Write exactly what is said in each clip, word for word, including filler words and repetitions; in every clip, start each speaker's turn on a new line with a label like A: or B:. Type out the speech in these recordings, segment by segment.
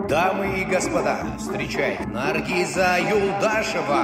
A: Дамы и господа, встречайте, Наргиза Юлдашева.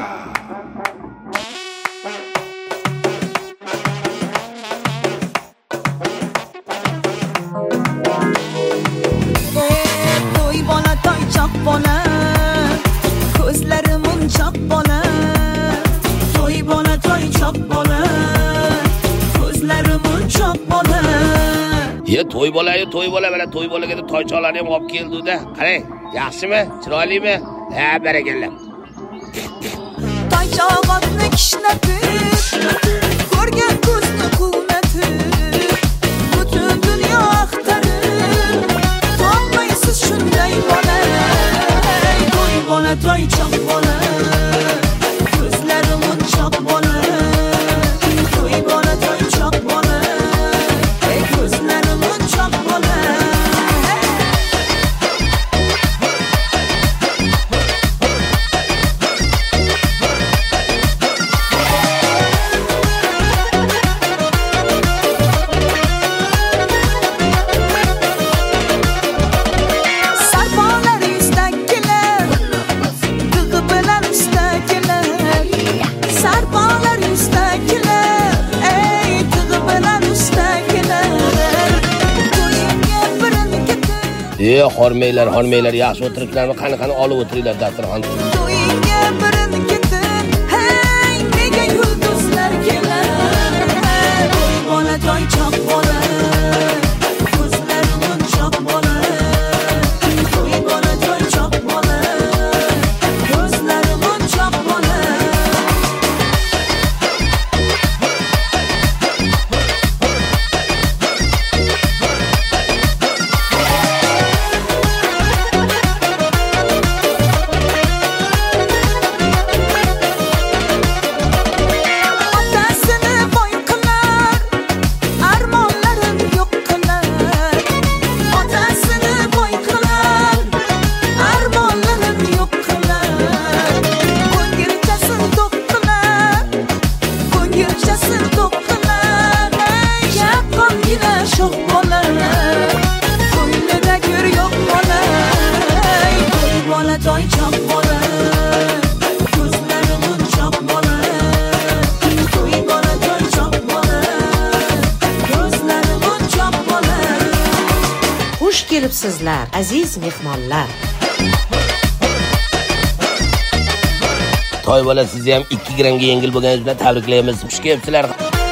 B: To'y bola, toychoq bola, ko'zlari munchoq bola. To'y bola, toychoq bola, ko'zlari munchoq bola.
C: Ye to'y bola, ye to'y bola, mana to'y bolaga deb toychoqlarni ham olib keldi-da. Qarang, yaxshimi? Chiroylimi? Ha, barakallah.
B: Toychoq otni kishnatib, ko'rgan ko'zni quvnatib, butun dunyo axtarib, topmaysiz shunday bola. To'y bola, toychoq bola, ko'zlari munchoq bola. To'y bola, toychoq bola, ko'zlari munchoq bola.
C: E, hormaylar, hormaylar, yaxshi o'tiriblarmi? Qani-qani olib o'tiringlar dasturxonni.
B: To'yinga birin ketin, hey, nega yulduzlar kelar? To'y bola, toychoq bola, ko'zlari munchoq bola. To'y bola, toychoq bola, ko'zlari munchoq bola. Toychoq bola, ko'zlari munchoq bola. To'y bola, toychoq bola, ko'zlari munchoq bola.
D: Xush kelibsizlar, aziz mehmonlar.
C: Toy bola, sizni ham ikki grammga yengil bo'lganingiz bilan tabriklaymiz. Xush kelibsizlar.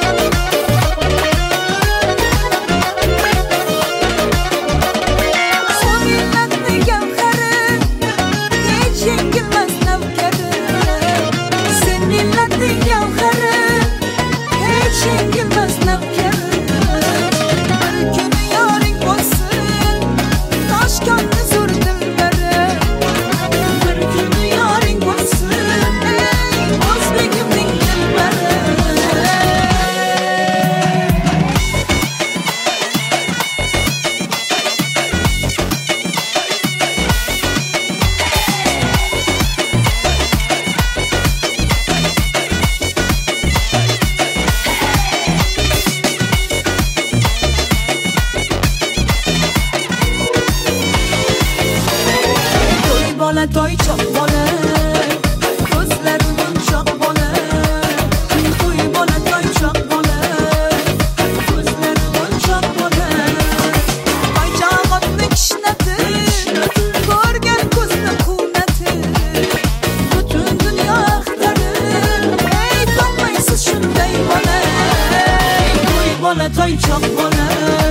B: Bola, toychoq bola, ko'zlari munchoq bola. To'y bola, toychoq bola, ko'zlari munchoq bola. Toychoq otni kishnatib, ko'rgan ko'zni quvnatib, butun dunyo axtarib, ey, topmaysiz shunday bola. To'y bola, toychoq bola.